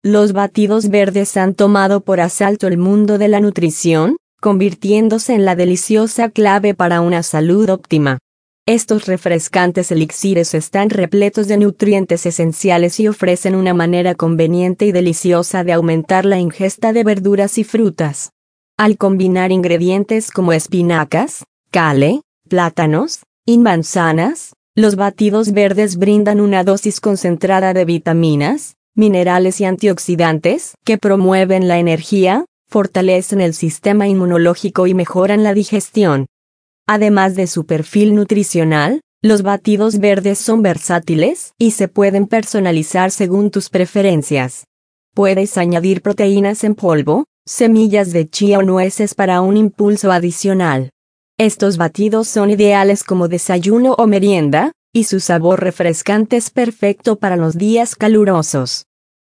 Los batidos verdes han tomado por asalto el mundo de la nutrición, convirtiéndose en la deliciosa clave para una salud óptima. Estos refrescantes elixires están repletos de nutrientes esenciales y ofrecen una manera conveniente y deliciosa de aumentar la ingesta de verduras y frutas. Al combinar ingredientes como espinacas, kale, plátanos y manzanas, los batidos verdes brindan una dosis concentrada de vitaminas, minerales y antioxidantes que promueven la energía, fortalecen el sistema inmunológico y mejoran la digestión. Además de su perfil nutricional, los batidos verdes son versátiles y se pueden personalizar según tus preferencias. Puedes añadir proteínas en polvo, semillas de chía o nueces para un impulso adicional. Estos batidos son ideales como desayuno o merienda, y su sabor refrescante es perfecto para los días calurosos.